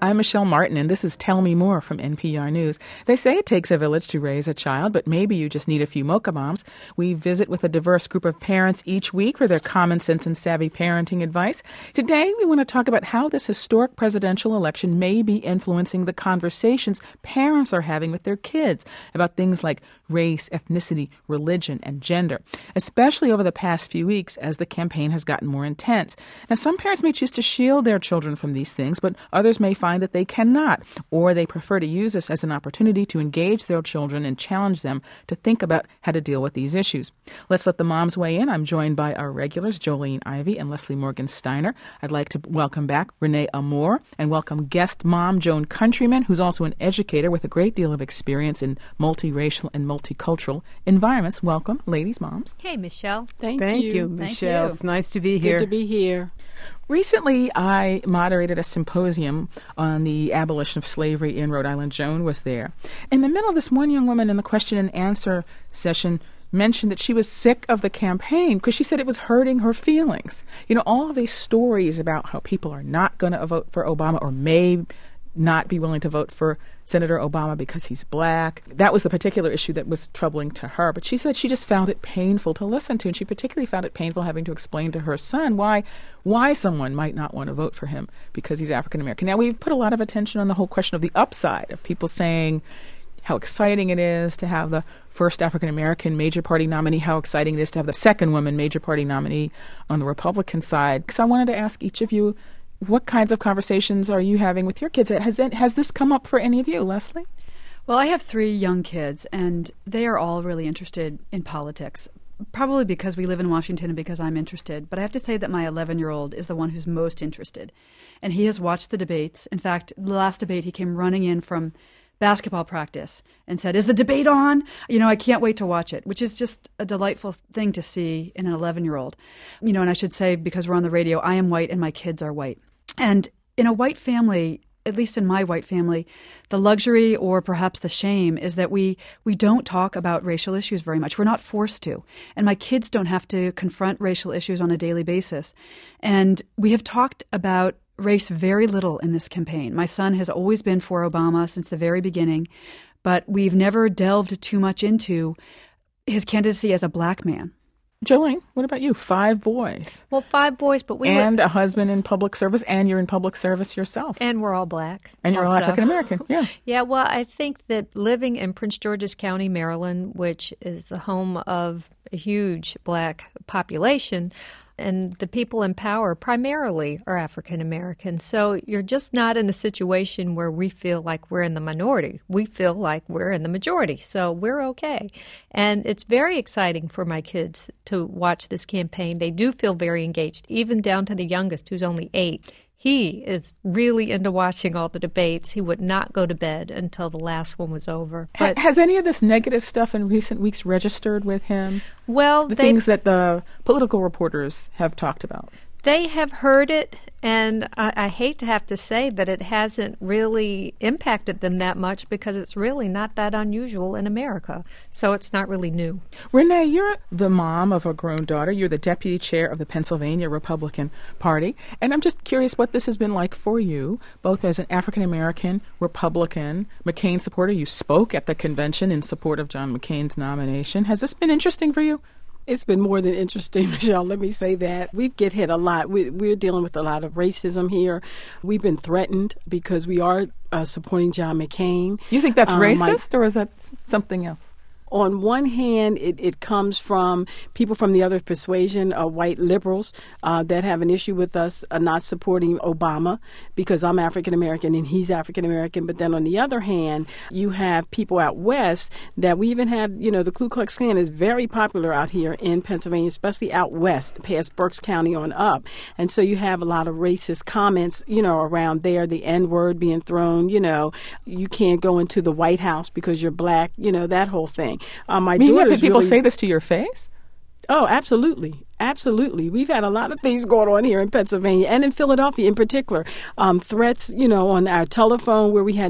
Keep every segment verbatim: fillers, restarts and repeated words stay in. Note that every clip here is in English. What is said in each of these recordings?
I'm Michelle Martin, and this is Tell Me More from N P R News. They say it takes a village to raise a child, but maybe you just need a few mocha bombs. We visit with a diverse group of parents each week for their common sense and savvy parenting advice. Today, we want to talk about how this historic presidential election may be influencing the conversations parents are having with their kids about things like race, ethnicity, religion, and gender, especially over the past few weeks as the campaign has gotten more intense. Now, some parents may choose to shield their children from these things, but others may find that they cannot, or they prefer to use this as an opportunity to engage their children and challenge them to think about how to deal with these issues. Let's let the moms weigh in. I'm joined by our regulars, Jolene Ivey and Leslie Morgan Steiner. I'd like to welcome back Renee Amour and welcome guest mom Joan Countryman, who's also an educator with a great deal of experience in multiracial and multicultural environments. Welcome, ladies, moms. Hey, Michelle. Thank, Thank you. you, Michelle. Thank you. It's nice to be here. Good to be here. Recently, I moderated a symposium on the abolition of slavery in Rhode Island. Joan was there. In the middle of this, one young woman in the question and answer session mentioned that she was sick of the campaign because she said it was hurting her feelings. You know, all of these stories about how people are not going to vote for Obama or may not be willing to vote for Senator Obama because he's black. That was the particular issue that was troubling to her. But she said she just found it painful to listen to, and she particularly found it painful having to explain to her son why why someone might not want to vote for him because he's African American. Now, we've put a lot of attention on the whole question of the upside of people saying how exciting it is to have the first African American major party nominee, how exciting it is to have the second woman major party nominee on the Republican side. So I wanted to ask each of you, what kinds of conversations are you having with your kids? Has it, has this come up for any of you, Leslie? Well, I have three young kids, and they are all really interested in politics, probably because we live in Washington and because I'm interested. But I have to say that my eleven-year-old is the one who's most interested, and he has watched the debates. In fact, the last debate, he came running in from basketball practice and said, "Is the debate on? You know, I can't wait to watch it," which is just a delightful thing to see in an eleven-year-old. You know, and I should say, because we're on the radio, I am white and my kids are white. And in a white family, at least in my white family, the luxury or perhaps the shame is that we we don't talk about racial issues very much. We're not forced to. And my kids don't have to confront racial issues on a daily basis. And we have talked about race very little in this campaign. My son has always been for Obama since the very beginning, but we've never delved too much into his candidacy as a black man. Jolene, what about you? Five boys. Well, five boys, but we And were, a husband in public service, and you're in public service yourself. and we're all black. And you're all also. African American, yeah. Yeah, well, I think that living in Prince George's County, Maryland, which is the home of a huge black population, and the people in power primarily are African American. So you're just not in a situation where we feel like we're in the minority. We feel like we're in the majority. So we're okay. And it's very exciting for my kids to watch this campaign. They do feel very engaged, even down to the youngest, who's only eight. He is really into watching all the debates. He would not go to bed until the last one was over. But Has any of this negative stuff in recent weeks registered with him? well, The they things that the political reporters have talked about. They have heard it, and I, I hate to have to say that it hasn't really impacted them that much because it's really not that unusual in America. So it's not really new. Renee, you're the mom of a grown daughter. You're the deputy chair of the Pennsylvania Republican Party. And I'm just curious what this has been like for you, both as an African-American Republican McCain supporter. You spoke at the convention in support of John McCain's nomination. Has this been interesting for you? It's been more than interesting, Michelle. Let me say that. We get hit a lot. We, we're dealing with a lot of racism here. We've been threatened because we are uh, supporting John McCain. You think that's Um, racist, my- or is that something else? On one hand, it, it comes from people from the other persuasion, uh, white liberals, uh, that have an issue with us uh, not supporting Obama because I'm African American and he's African American. But then on the other hand, you have people out west that we even had, you know, the Ku Klux Klan is very popular out here in Pennsylvania, especially out west, past Berks County on up. And so you have a lot of racist comments, you know, around there, the N-word being thrown, you know, you can't go into the White House because you're black, you know, that whole thing. Um, my I mean, you daughter's have people really, say this to your face? Oh, absolutely. Absolutely. We've had a lot of things going on here in Pennsylvania and in Philadelphia in particular. Um, threats, you know, on our telephone where we had to get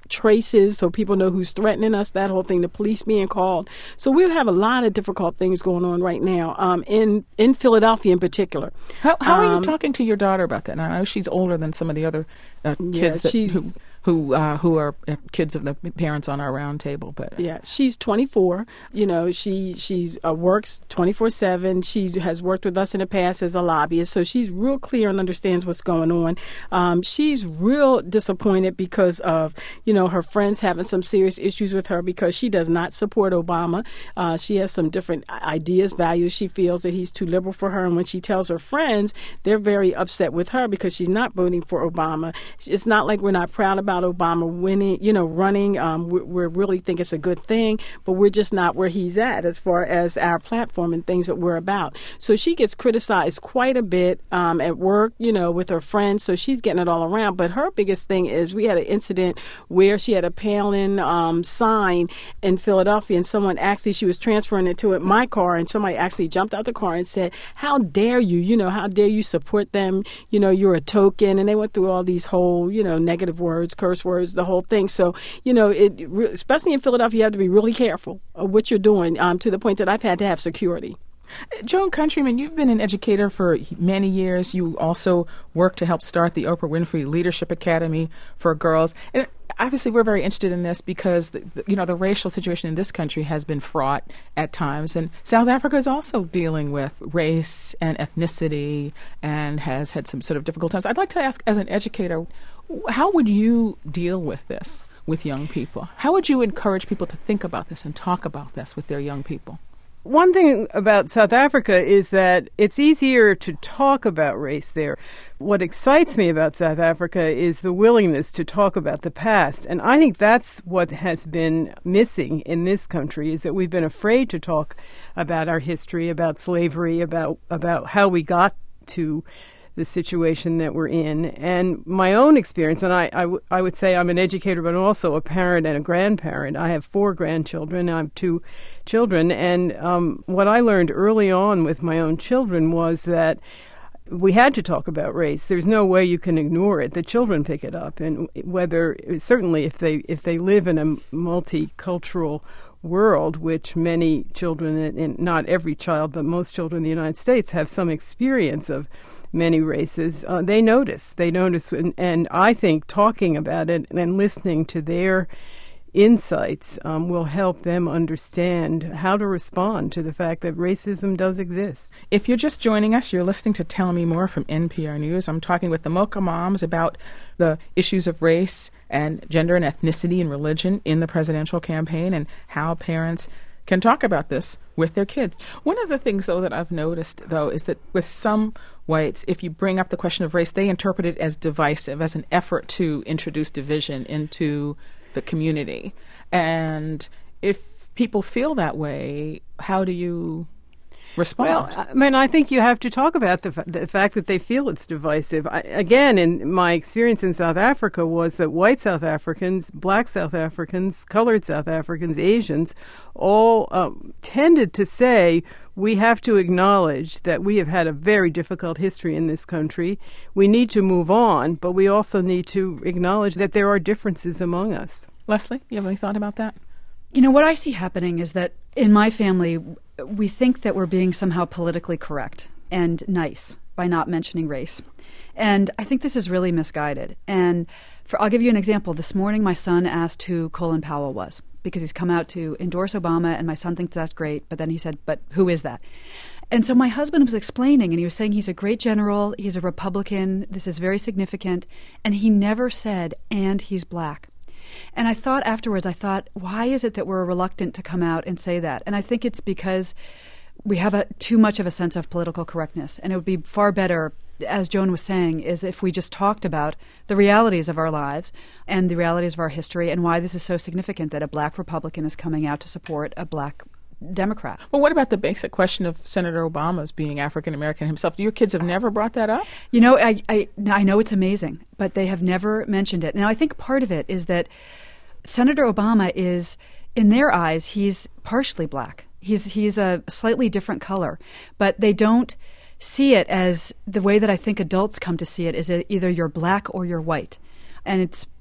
traces so people know who's threatening us, that whole thing, the police being called. So we have a lot of difficult things going on right now um, in, in Philadelphia in particular. How, how um, are you talking to your daughter about that? And I know she's older than some of the other uh, kids yeah, that, who who uh, who are kids of the parents on our round table. But yeah, she's twenty-four. You know, she she's uh, works twenty-four seven. She has worked with us in the past as a lobbyist, so she's real clear and understands what's going on. Um, she's real disappointed because of, you know, her friends having some serious issues with her because she does not support Obama. Uh, she has some different ideas, values. She feels that he's too liberal for her, and when she tells her friends, they're very upset with her because she's not voting for Obama. It's not like we're not proud about Obama winning, you know, running. Um, we, we really think it's a good thing, but we're just not where he's at as far as our platform and things that we're about. So she gets criticized quite a bit um, at work, you know, with her friends. So she's getting it all around. But her biggest thing is we had an incident where she had a Palin um, sign in Philadelphia, and someone actually, she was transferring it to it, my car, and somebody actually jumped out the car and said, how dare you, you know, how dare you support them? You know, you're a token. And they went through all these whole, you know, negative words, curse words, the whole thing. So, you know, it especially in Philadelphia, you have to be really careful of what you're doing um, to the point that I've had to have security. Joan Countryman, you've been an educator for many years. You also worked to help start the Oprah Winfrey Leadership Academy for Girls. And obviously, we're very interested in this because, the, you know, the racial situation in this country has been fraught at times. And South Africa is also dealing with race and ethnicity and has had some sort of difficult times. I'd like to ask, as an educator, how would you deal with this with young people? How would you encourage people to think about this and talk about this with their young people? One thing about South Africa is that it's easier to talk about race there. What excites me about South Africa is the willingness to talk about the past. And I think that's what has been missing in this country, is that we've been afraid to talk about our history, about slavery, about about how we got to the situation that we're in. And my own experience, and I, I, w- I would say I'm an educator, but I'm also a parent and a grandparent. I have four grandchildren. I have two children. And um, what I learned early on with my own children was that we had to talk about race. There's no way you can ignore it. The children pick it up. And whether, certainly if they if they live in a multicultural world, which many children, and not every child, but most children in the United States have some experience of many races, uh, they notice. They notice, and, and I think talking about it and listening to their insights um, will help them understand how to respond to the fact that racism does exist. If you're just joining us, you're listening to Tell Me More from N P R News. I'm talking with the Mocha Moms about the issues of race and gender and ethnicity and religion in the presidential campaign and how parents can talk about this with their kids. One of the things, though, that I've noticed, though, is that with some whites, if you bring up the question of race, they interpret it as divisive, as an effort to introduce division into the community. And if people feel that way, how do you respond? Well, I mean, I think you have to talk about the, f- the fact that they feel it's divisive. I, again, in my experience in South Africa was that white South Africans, black South Africans, colored South Africans, Asians, all um, tended to say, we have to acknowledge that we have had a very difficult history in this country. We need to move on, but we also need to acknowledge that there are differences among us. Leslie, you have any thought about that? You know, what I see happening is that in my family, we think that we're being somehow politically correct and nice by not mentioning race. And I think this is really misguided. And for, I'll give you an example. This morning, my son asked who Colin Powell was because he's come out to endorse Obama, and my son thinks that's great. But then he said, but who is that? And so my husband was explaining, and he was saying he's a great general, he's a Republican, this is very significant. And he never said, and he's black. And I thought afterwards, I thought, why is it that we're reluctant to come out and say that? And I think it's because we have a, too much of a sense of political correctness. And it would be far better, as Joan was saying, is if we just talked about the realities of our lives and the realities of our history and why this is so significant that a black Republican is coming out to support a black Democrat. Well, what about the basic question of Senator Obama's being African-American himself? Your kids have never brought that up? You know, I, I, I know it's amazing, but they have never mentioned it. Now, I think part of it is that Senator Obama is, in their eyes, he's partially black. He's, he's a slightly different color, but they don't see it as the way that I think adults come to see it, is either you're black or you're white. And it's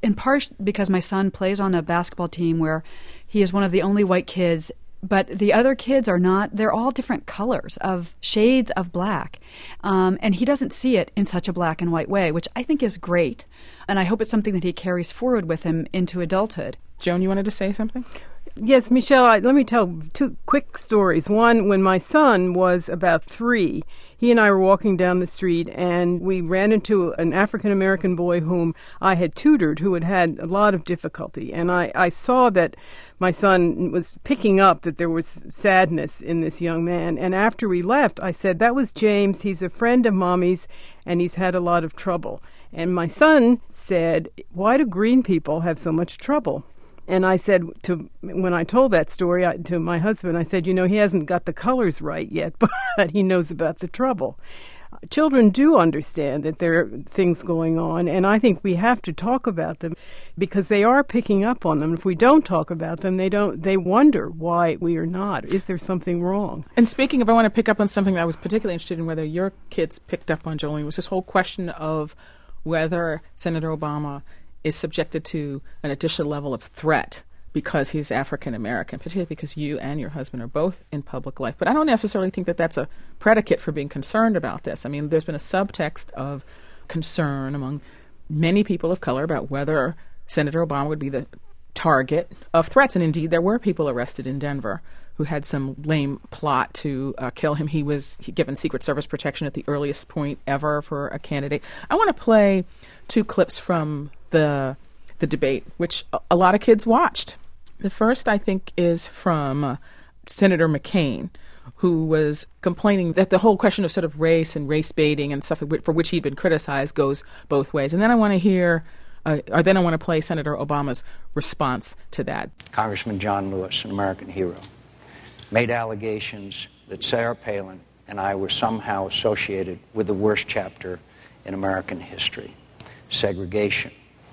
in part because my son plays on a basketball team where he is one of the only white kids, but the other kids are not. They're all different colors of shades of black. Um, and he doesn't see it in such a black and white way, which I think is great. And I hope it's something that he carries forward with him into adulthood. Joan, you wanted to say something? Yes, Michelle, I, let me tell two quick stories. One, when my son was about three, he and I were walking down the street and we ran into an African-American boy whom I had tutored who had had a lot of difficulty. And I, I saw that my son was picking up that there was sadness in this young man. And after we left, I said, that was James. He's a friend of Mommy's and he's had a lot of trouble. And my son said, why do green people have so much trouble? And I said, to when I told that story I, to my husband, I said, you know, he hasn't got the colors right yet, but he knows about the trouble. Children do understand that there are things going on, and I think we have to talk about them because they are picking up on them. If we don't talk about them, they don't. They wonder why we are not. Is there something wrong? And speaking of, I want to pick up on something that I was particularly interested in, whether your kids picked up on, Jolene, was this whole question of whether Senator Obama is subjected to an additional level of threat because he's African American, particularly because you and your husband are both in public life. But I don't necessarily think that that's a predicate for being concerned about this. I mean, there's been a subtext of concern among many people of color about whether Senator Obama would be the target of threats. And indeed, there were people arrested in Denver who had some lame plot to uh, kill him. He was given Secret Service protection at the earliest point ever for a candidate. I want to play two clips from the the debate, which a, a lot of kids watched. The first, I think, is from uh, Senator McCain, who was complaining that the whole question of sort of race and race baiting and stuff for which he'd been criticized goes both ways. And then I want to hear, uh, or then I want to play Senator Obama's response to that. Congressman John Lewis, an American hero, made allegations that Sarah Palin and I were somehow associated with the worst chapter in American history: segregation,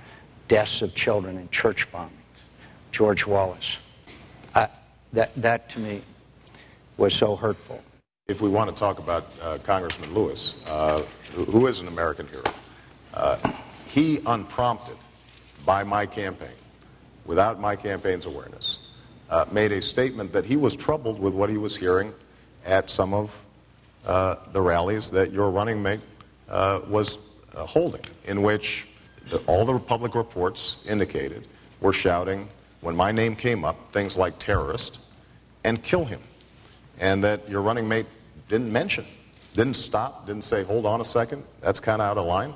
deaths of children in church bombings, George Wallace. Uh, that, that, to me, was so hurtful. If we want to talk about uh, Congressman Lewis, uh, who is an American hero, uh, he, unprompted by my campaign, without my campaign's awareness, uh, made a statement that he was troubled with what he was hearing at some of uh, the rallies that your running mate uh, was uh, holding, in which the, all the public reports indicated were shouting, when my name came up, things like terrorist and kill him. And that your running mate didn't mention, didn't stop, didn't say, hold on a second, that's kind of out of line.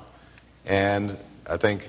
And I think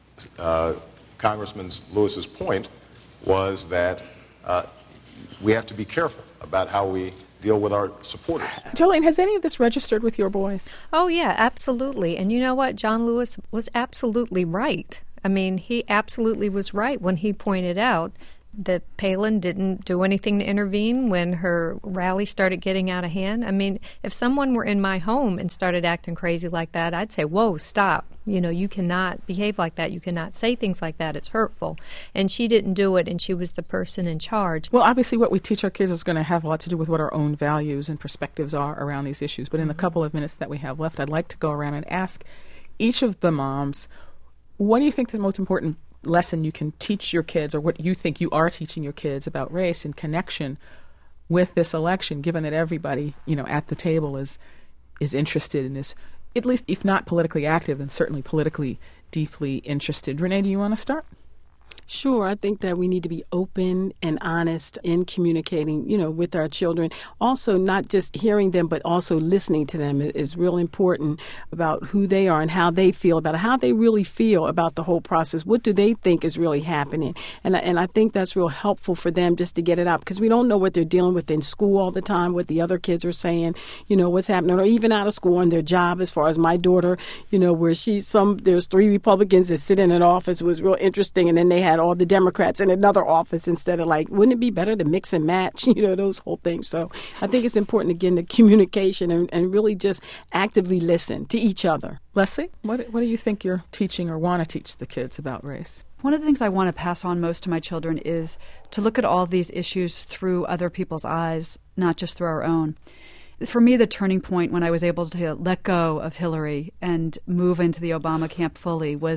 uh, Congressman Lewis's point was that uh, we have to be careful about how we deal with our supporters. Jolene, has any of this registered with your boys? Oh, yeah, absolutely. And you know what? John Lewis was absolutely right. I mean, he absolutely was right when he pointed out that Palin didn't do anything to intervene when her rally started getting out of hand. I mean, if someone were in my home and started acting crazy like that, I'd say, whoa, stop. You know, you cannot behave like that. You cannot say things like that. It's hurtful. And she didn't do it, and she was the person in charge. Well, obviously what we teach our kids is going to have a lot to do with what our own values and perspectives are around these issues. But in the couple of minutes that we have left, I'd like to go around and ask each of the moms, what do you think the most important lesson you can teach your kids, or what you think you are teaching your kids about race in connection with this election, given that everybody, you know, at the table is is interested in this, at least if not politically active, then certainly politically deeply interested. Renee, do you want to start? Sure. I think that we need to be open and honest in communicating, you know, with our children. Also, not just hearing them, but also listening to them is real important about who they are and how they feel about it, how they really feel about the whole process. What do they think is really happening? And, and I think that's real helpful for them just to get it out, because we don't know what they're dealing with in school all the time, what the other kids are saying, you know, what's happening, or even out of school on their job. As far as my daughter, you know, where she, some, there's three Republicans that sit in an office. It was real interesting. And then they had all the Democrats in another office instead of, like, wouldn't it be better to mix and match, you know, those whole things. So I think it's important, again, the communication and, and really just actively listen to each other. Leslie, what, what do you think you're teaching or want to teach the kids about race? One of the things I want to pass on most to my children is to look at all these issues through other people's eyes, not just through our own. For me, the turning point when I was able to let go of Hillary and move into the Obama camp fully was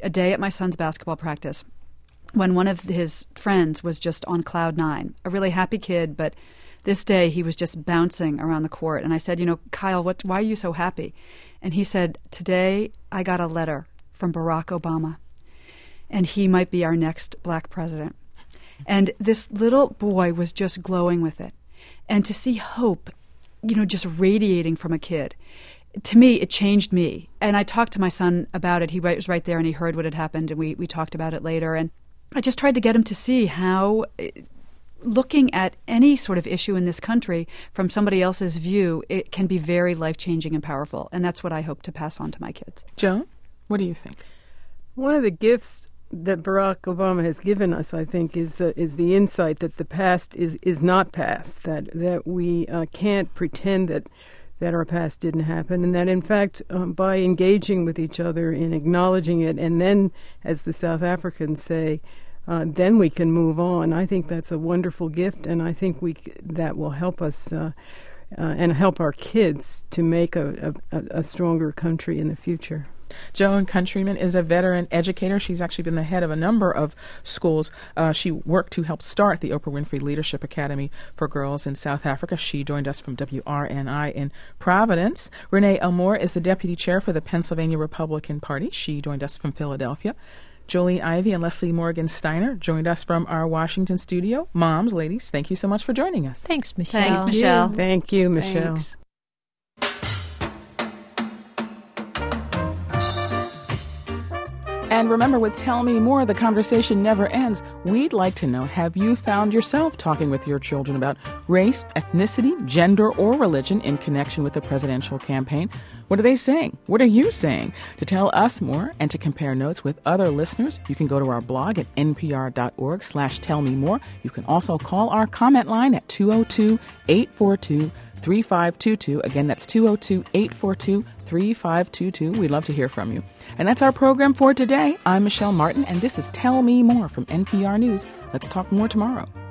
a day at my son's basketball practice when one of his friends was just on cloud nine, a really happy kid, but this day he was just bouncing around the court. And I said, you know, Kyle, what, why are you so happy? And he said, today I got a letter from Barack Obama, and he might be our next black president. And this little boy was just glowing with it. And to see hope, you know, just radiating from a kid, to me, it changed me. And I talked to my son about it. He was right there, and he heard what had happened, and we, we talked about it later. And I just tried to get him to see how looking at any sort of issue in this country from somebody else's view, it can be very life-changing and powerful. And that's what I hope to pass on to my kids. Joan, what do you think? One of the gifts that Barack Obama has given us, I think, is uh, is the insight that the past is, is not past, that that we uh, can't pretend that that our past didn't happen, and that, in fact, um, by engaging with each other in acknowledging it, and then, as the South Africans say, uh, then we can move on. I think that's a wonderful gift, and I think we c- that will help us uh, uh, and help our kids to make a, a, a stronger country in the future. Joan Countryman is a veteran educator. She's actually been the head of a number of schools. Uh, she worked to help start the Oprah Winfrey Leadership Academy for Girls in South Africa. She joined us from W R N I in Providence. Renee Elmore is the deputy chair for the Pennsylvania Republican Party. She joined us from Philadelphia. Jolene Ivey and Leslie Morgan Steiner joined us from our Washington studio. Moms, ladies, thank you so much for joining us. Thanks, Michelle. Thanks, Michelle. Thank you, Michelle. Thanks. And remember, with Tell Me More, the conversation never ends. We'd like to know, have you found yourself talking with your children about race, ethnicity, gender, or religion in connection with the presidential campaign? What are they saying? What are you saying? To tell us more and to compare notes with other listeners, you can go to our blog at npr.org slash tell me more. You can also call our comment line at two oh two, eight four two, three five two two. Again, that's two oh two, eight four two, three five two two. We'd love to hear from you. And that's our program for today. I'm Michelle Martin, and this is Tell Me More from N P R News. Let's talk more tomorrow.